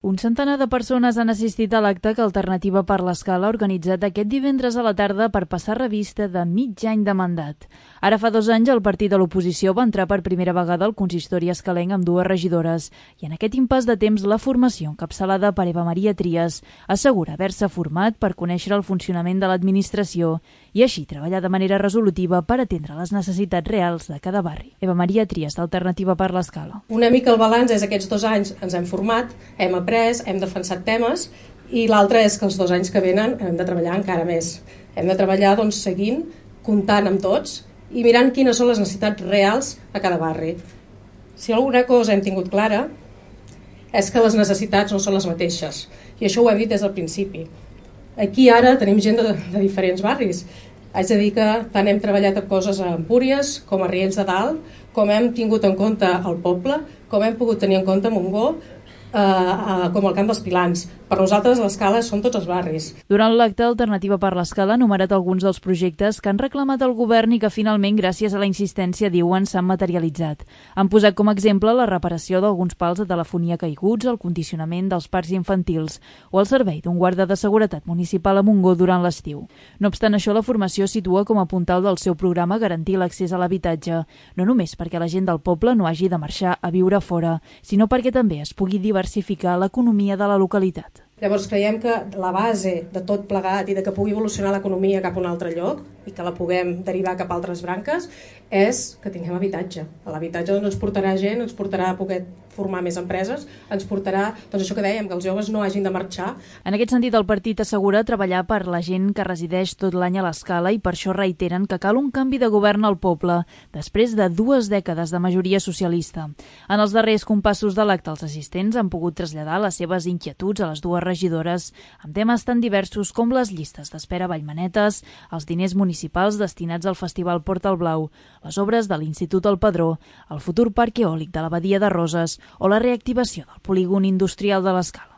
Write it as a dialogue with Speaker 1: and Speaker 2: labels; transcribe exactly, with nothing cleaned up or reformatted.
Speaker 1: Un centenar de persones han assistit a l'acte que Alternativa per l'Escala ha organitzat aquest divendres a la tarda per passar revista de mig any de mandat. Ara fa dos anys el partit de l'oposició va entrar per primera vegada al consistori escalenc amb dues regidores i en aquest impàs de temps la formació encapçalada per Eva Maria Trias assegura haver-se format per conèixer el funcionament de l'administració i així treballar de manera resolutiva per atendre les necessitats reals de cada barri. Eva Maria Trias, d'Alternativa per l'Escala.
Speaker 2: Una mica el balanç és aquests dos anys ens hem format, hem après, hem defensat temes i l'altre és que els dos anys que venen hem de treballar encara més. Hem de treballar doncs, seguint, comptant amb tots i mirant quines són les necessitats reals a cada barri. Si alguna cosa hem tingut clara és que les necessitats no són les mateixes i això ho hem dit des del principi. Aquí ara tenim gent de, de diferents barris. Haig de dir que tant hem treballat amb coses a Empúries com a Riells de Dalt, com hem tingut en compte el poble, com hem pogut tenir en compte Montgó, Uh, uh, com el Camp dels Pilans. Per nosaltres l'Escala són tots els barris.
Speaker 1: Durant l'acte, Alternativa per l'Escala ha enumerat alguns dels projectes que han reclamat el govern i que finalment, gràcies a la insistència, diuen, s'han materialitzat. Han posat com a exemple la reparació d'alguns pals de telefonia caiguts, el condicionament dels parcs infantils o el servei d'un guarda de seguretat municipal a Montgó durant l'estiu. No obstant això, la formació situa com a puntal del seu programa garantir l'accés a l'habitatge, no només perquè la gent del poble no hagi de marxar a viure fora, sinó perquè també es pugui diversificar l'economia de la localitat.
Speaker 2: Llavors creiem que la base de tot plegat i de que pugui evolucionar l'economia cap a un altre lloc i que la puguem derivar cap a altres branques és que tinguem habitatge. L'habitatge doncs, ens portarà gent, ens portarà a poder formar més empreses, ens portarà, doncs això que dèiem, que els joves no hagin de marxar.
Speaker 1: En aquest sentit, el partit assegura treballar per la gent que resideix tot l'any a l'Escala i per això reiteren que cal un canvi de govern al poble, després de dues dècades de majoria socialista. En els darrers compassos de l'acte, els assistents han pogut traslladar les seves inquietuds a les dues regidores amb temes tan diversos com les llistes d'espera a Vallmanetes, els diners municipals destinats al Festival Porta el Blau, les obres de l'Institut El Padró, el futur parc eòlic de la Badia de Roses o la reactivació del polígon industrial de l'Escala.